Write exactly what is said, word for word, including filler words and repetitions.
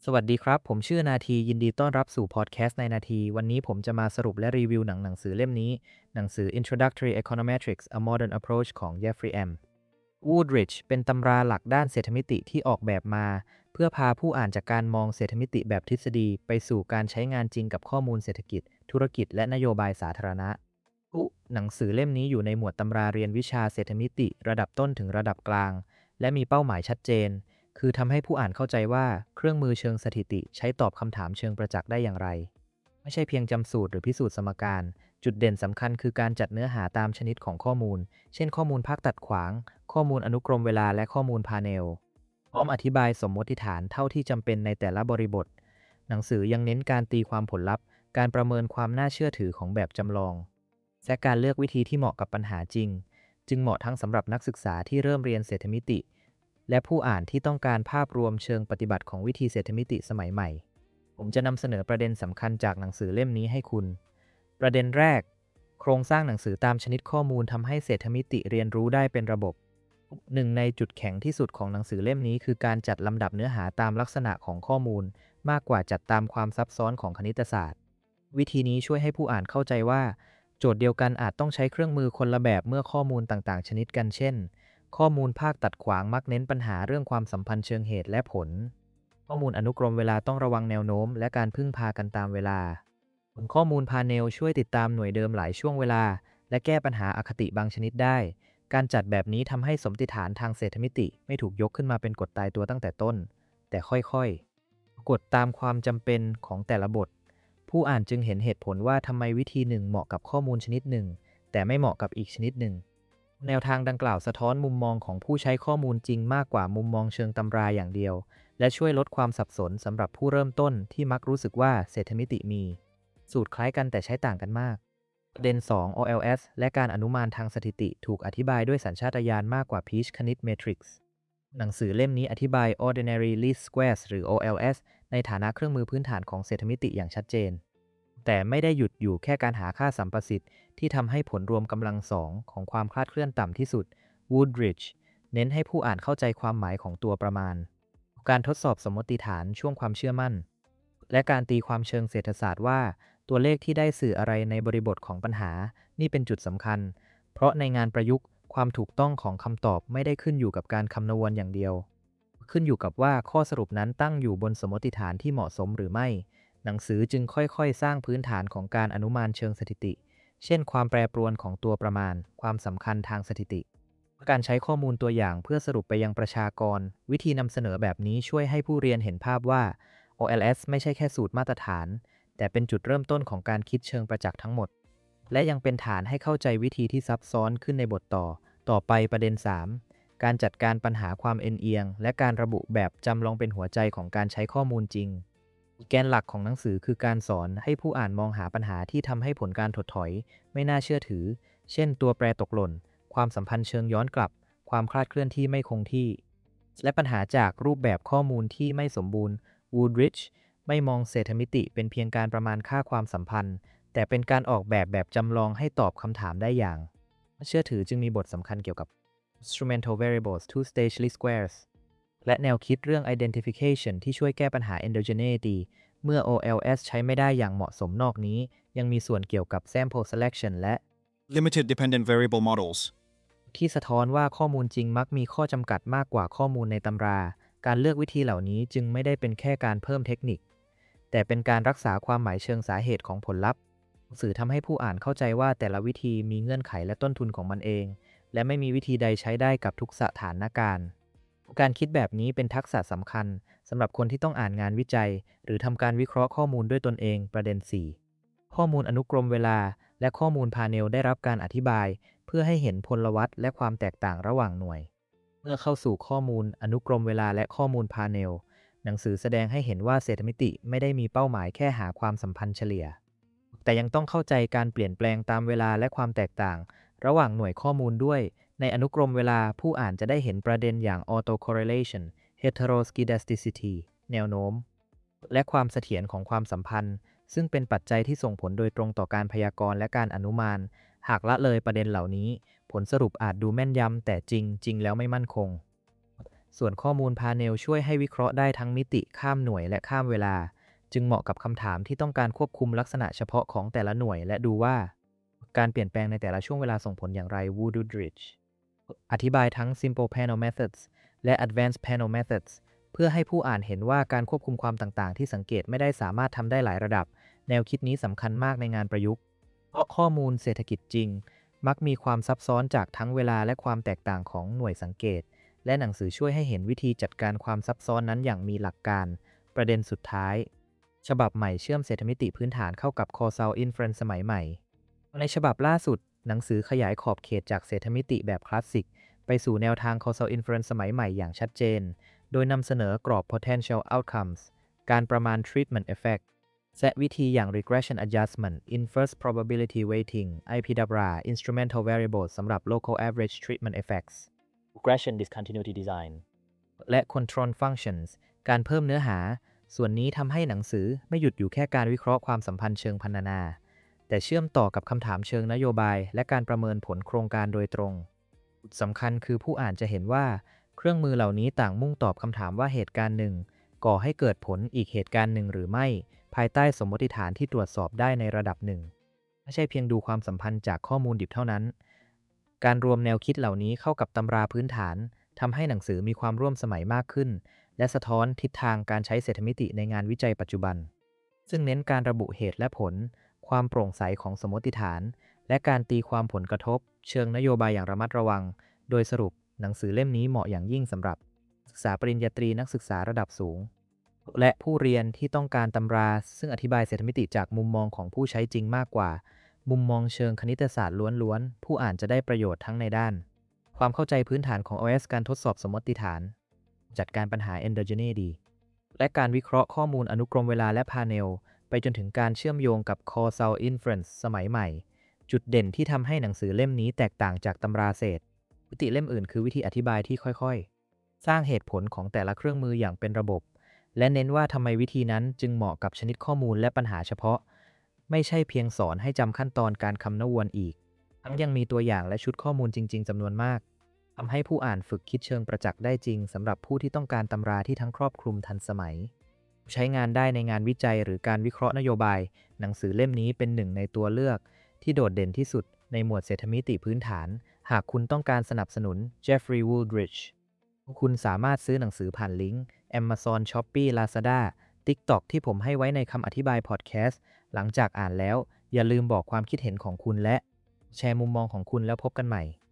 สวัสดีครับผมชื่อนาทียินดีต้อนรับสู่พอดแคสต์ในนาทีวันนี้ผมจะมาสรุปและรีวิวหนังหนังสือเล่มนี้หนังสือ Introductory Econometrics A Modern Approach ของ Jeffrey M. Woodridge เป็นตำราหลักด้านเศรษฐมิติที่ออกแบบมาเพื่อพาผู้อ่านจากการมองเศรษฐมิติแบบทฤษฎีไปสู่การใช้งานจริงกับข้อมูลเศรษฐกิจธุรกิจและนโยบายสาธารณะหนังสือเล่มนี้อยู่ในหมวดตำราเรียนวิชาเศรษฐมิติระดับต้นถึงระดับกลางและมีเป้าหมายชัดเจน คือทำให้ผู้อ่านเข้าใจว่าเครื่องมือเชิงสถิติใช้ตอบคำถามเชิงประจักษ์ได้อย่างไร ไม่ใช่เพียงจำสูตรหรือพิสูจน์สมการ จุดเด่นสำคัญคือการจัดเนื้อหาตามชนิดของข้อมูล เช่นข้อมูลภาคตัดขวาง ข้อมูลอนุกรมเวลาและข้อมูลพาเนลพร้อมอธิบายสมมติฐานเท่าที่จำเป็นในแต่ละบริบท หนังสือยังเน้นการตีความผลลัพธ์ การประเมินความน่าเชื่อถือของแบบจำลองและการเลือกวิธีที่เหมาะกับปัญหาจริง จึงเหมาะทั้งสำหรับนักศึกษาที่เริ่มเรียนเศรษฐมิติและผู้อ่านที่ต้องการภาพรวมเชิงปฏิบัติของวิธีเศรษฐมิติสมัยใหม่ ผมจะนำเสนอประเด็นสำคัญจากหนังสือเล่มนี้ให้คุณ ประเด็นแรก โครงสร้างหนังสือตามชนิดข้อมูลทำให้เศรษฐมิติเรียนรู้ได้เป็นระบบ หนึ่งในจุดแข็งที่สุดของหนังสือเล่มนี้คือการจัดลำดับเนื้อหาตามลักษณะของข้อมูลมากกว่าจัดตามความซับซ้อนของคณิตศาสตร์ วิธีนี้ช่วยให้ผู้อ่านเข้าใจว่าโจทย์เดียวกันอาจต้องใช้เครื่องมือคนละแบบเมื่อข้อมูลต่างๆชนิดกันเช่นข้อมูลภาคตัดขวางมักเน้นปัญหาเรื่องความสัมพันธ์เชิงเหตุและผลข้อมูลอนุกรมเวลาต้องระวังแนวโน้มและการพึ่งพากันตามเวลาผลข้อมูลพาเนลช่วยติดตามหน่วยเดิมหลายช่วงเวลาและแก้ปัญหาอคติบางชนิดได้การจัดแบบนี้ทำให้สมมติฐานทางเศรษฐมิติไม่ถูกยกขึ้นมาเป็นกฎตายตัวตั้งแต่ต้นแต่ค่อยๆกฎตามความจำเป็นของแต่ละบทผู้อ่านจึงเห็นเหตุผลว่าทำไมวิธีหนึ่งเหมาะกับข้อมูลชนิดหนึ่งแต่ไม่เหมาะกับอีกชนิดหนึ่งแนวทางดังกล่าวสะท้อนมุมมองของผู้ใช้ข้อมูลจริงมากกว่ามุมมองเชิงตำราอย่างเดียวและช่วยลดความสับสนสำหรับผู้เริ่มต้นที่มักรู้สึกว่าเศรษฐมิติมีสูตรคล้ายกันแต่ใช้ต่างกันมากประเด็น สอง โอ แอล เอส และการอนุมานทางสถิติถูกอธิบายด้วยสัญชาตญาณมากกว่า Peach คณิต Matrix หนังสือเล่มนี้อธิบาย Ordinary Least Squares หรือ โอ แอล เอส ในฐานะเครื่องมือพื้นฐานของเศรษฐมิติอย่างชัดเจนแต่ไม่ได้หยุดอยู่แค่การหาค่าสัมประสิทธิ์ที่ทำให้ผลรวมกำลังสองของความคลาดเคลื่อนต่ำที่สุด Woodridge เน้นให้ผู้อ่านเข้าใจความหมายของตัวประมาณการทดสอบสมมติฐานช่วงความเชื่อมั่นและการตีความเชิงเศรษฐศาสตร์ว่าตัวเลขที่ได้สื่ออะไรในบริบทของปัญหานี่เป็นจุดสำคัญเพราะในงานประยุกต์ความถูกต้องของคำตอบไม่ได้ขึ้นอยู่กับการคำนวณอย่างเดียวขึ้นอยู่กับว่าข้อสรุปนั้นตั้งอยู่บนสมมติฐานที่เหมาะสมหรือไม่หนังสือจึงค่อยๆสร้างพื้นฐานของการอนุมานเชิงสถิติเช่นความแปรปรวนของตัวประมาณความสำคัญทางสถิติการใช้ข้อมูลตัวอย่างเพื่อสรุปไปยังประชากรวิธีนำเสนอแบบนี้ช่วยให้ผู้เรียนเห็นภาพว่า โอ แอล เอส ไม่ใช่แค่สูตรมาตรฐานแต่เป็นจุดเริ่มต้นของการคิดเชิงประจักษ์ทั้งหมดและยังเป็นฐานให้เข้าใจวิธีที่ซับซ้อนขึ้นในบทต่อต่อไปประเด็น สาม การจัดการปัญหาความเอ็นเอียงและการระบุแบบจำลองเป็นหัวใจของการใช้ข้อมูลจริงแกนหลักของหนังสือคือการสอนให้ผู้อ่านมองหาปัญหาที่ทำให้ผลการถดถอยไม่น่าเชื่อถือเช่นตัวแปรตกหล่นความสัมพันธ์เชิงย้อนกลับความคลาดเคลื่อนที่ไม่คงที่และปัญหาจากรูปแบบข้อมูลที่ไม่สมบูรณ์ Woodridge ไม่มองเศรษฐมิติเป็นเพียงการประมาณค่าความสัมพันธ์แต่เป็นการออกแบบแบบจำลองให้ตอบคำถามได้อย่างเชื่อถือจึงมีบทสำคัญเกี่ยวกับ instrumental variables two-stage least squares และแนวคิดเรื่อง identification ที่ช่วยแก้ปัญหา endogeneity เมื่อ โอ แอล เอส ใช้ไม่ได้อย่างเหมาะสมนอกนี้ยังมีส่วนเกี่ยวกับ sample selection และ limited dependent variable models ที่สะท้อนว่าข้อมูลจริงมักมีข้อจำกัดมากกว่าข้อมูลในตำราการเลือกวิธีเหล่านี้จึงไม่ได้เป็นแค่การเพิ่มเทคนิคแต่เป็นการรักษาความหมายเชิงสาเหตุของผลลัพธ์หนังสือทำให้ผู้อ่านเข้าใจว่าแต่ละวิธีมีเงื่อนไขและต้นทุนของมันเองและไม่มีวิธีใดใช้ได้กับทุกสถานการณ์การคิดแบบนี้เป็นทักษะสำคัญสำหรับคนที่ต้องอ่านงานวิจัยหรือทำการวิเคราะห์ข้อมูลด้วยตนเองประเด็น สี่ ข้อมูลอนุกรมเวลาและข้อมูลพาเนลได้รับการอธิบายเพื่อให้เห็นพลวัตและความแตกต่างระหว่างหน่วยเมื่อเข้าสู่ข้อมูลอนุกรมเวลาและข้อมูลพาเนลหนังสือแสดงให้เห็นว่าเศรษฐมิติไม่ได้มีเป้าหมายแค่หาความสัมพันธ์เฉลี่ยแต่ยังต้องเข้าใจการเปลี่ยนแปลงตามเวลาและความแตกต่างระหว่างหน่วยข้อมูลด้วยในอนุกรมเวลาผู้อ่านจะได้เห็นประเด็นอย่าง autocorrelation heteroskedasticity แนวโน้มและความเสถียรของความสัมพันธ์ซึ่งเป็นปัจจัยที่ส่งผลโดยตรงต่อการพยากรณ์และการอนุมานหากละเลยประเด็นเหล่านี้ผลสรุปอาจดูแม่นยำแต่จริงจริงแล้วไม่มั่นคงส่วนข้อมูลพาเนลช่วยให้วิเคราะห์ได้ทั้งมิติข้ามหน่วยและข้ามเวลาจึงเหมาะกับคำถามที่ต้องการควบคุมลักษณะเฉพาะของแต่ละหน่วยและดูว่าการเปลี่ยนแปลงในแต่ละช่วงเวลาส่งผลอย่างไร Woodridge อธิบายทั้ง Simple Panel Methods และ Advanced Panel Methods เพื่อให้ผู้อ่านเห็นว่าการควบคุมความต่างๆที่สังเกตไม่ได้สามารถทำได้หลายระดับแนวคิดนี้สำคัญมากในงานประยุกต์เพราะข้อมูลเศรษฐกิจจริงมักมีความซับซ้อนจากทั้งเวลาและความแตกต่างของหน่วยสังเกตและหนังสือช่วยให้เห็นวิธีจัดการความซับซ้อนนั้นอย่างมีหลักการประเด็นสุดท้ายฉบับใหม่เชื่อมเศรษฐมิติพื้นฐานเข้ากับ causal inference สมัยใหม่ในฉบับล่าสุดหนังสือขยายขอบเขตจากเศรษฐมิติแบบคลาสสิกไปสู่แนวทาง causal inference สมัยใหม่อย่างชัดเจนโดยนำเสนอกรอบ potential outcomes การประมาณ treatment effect และวิธีอย่าง regression adjustment inverse probability weighting ไอ พี ดับเบิลยู เอ instrumental variables สำหรับ local average treatment effects regression discontinuity design และ control functions การเพิ่มเนื้อหาส่วนนี้ทำให้หนังสือไม่หยุดอยู่แค่การวิเคราะห์ความสัมพันธ์เชิงพรรณนาแต่เชื่อมต่อกับคำถามเชิงนโยบายและการประเมินผลโครงการโดยตรงจุดสำคัญคือผู้อ่านจะเห็นว่าเครื่องมือเหล่านี้ต่างมุ่งตอบคำถามว่าเหตุการณ์หนึ่งก่อให้เกิดผลอีกเหตุการณ์หนึ่งหรือไม่ภายใต้สมมติฐานที่ตรวจสอบได้ในระดับหนึ่งไม่ใช่เพียงดูความสัมพันธ์จากข้อมูลดิบเท่านั้นการรวมแนวคิดเหล่านี้เข้ากับตำราพื้นฐานทำให้หนังสือมีความร่วมสมัยมากขึ้นและสะท้อนทิศทางการใช้เศรษฐมิติในงานวิจัยปัจจุบันซึ่งเน้นการระบุเหตุและผลความโปร่งใสของสมมติฐานและการตีความผลกระทบเชิงนโยบายอย่างระมัดระวังโดยสรุปหนังสือเล่มนี้เหมาะอย่างยิ่งสำหรับศึกษาปริญญาตรีนักศึกษาระดับสูงและผู้เรียนที่ต้องการตำราซึ่งอธิบายเศรษฐมิติจากมุมมองของผู้ใช้จริงมากกว่ามุมมองเชิงคณิตศาสตร์ล้วนๆผู้อ่านจะได้ประโยชน์ทั้งในด้านความเข้าใจพื้นฐานของ โอ เอส การทดสอบสมมติฐานจัดการปัญหา endogeneity ดีและการวิเคราะห์ข้อมูลอนุกรมเวลาและพาเนลไปจนถึงการเชื่อมโยงกับ causal inference สมัยใหม่จุดเด่นที่ทำให้หนังสือเล่มนี้แตกต่างจากตำราเศรษฐวิธีเล่มอื่นคือวิธีอธิบายที่ค่อยๆสร้างเหตุผลของแต่ละเครื่องมืออย่างเป็นระบบและเน้นว่าทำไมวิธีนั้นจึงเหมาะกับชนิดข้อมูลและปัญหาเฉพาะไม่ใช่เพียงสอนให้จำขั้นตอนการคำนวณอีกทั้งยังมีตัวอย่างและชุดข้อมูลจริงๆจำนวนมากทำให้ผู้อ่านฝึกคิดเชิงประจักษ์ได้จริงสำหรับผู้ที่ต้องการตำราที่ทั้งครอบคลุมทันสมัยใช้งานได้ในงานวิจัยหรือการวิเคราะห์นโยบายหนังสือเล่มนี้เป็นหนึ่งในตัวเลือกที่โดดเด่นที่สุดในหมวดเศรษฐมิติพื้นฐานหากคุณต้องการสนับสนุน Jeffrey Woodridge คุณสามารถซื้อหนังสือผ่านลิงก์ Amazon Shopee Lazada TikTok ที่ผมให้ไว้ในคำอธิบายพอดแคสต์หลังจากอ่านแล้วอย่าลืมบอกความคิดเห็นของคุณและแชร์มุมมองของคุณแล้วพบกันใหม่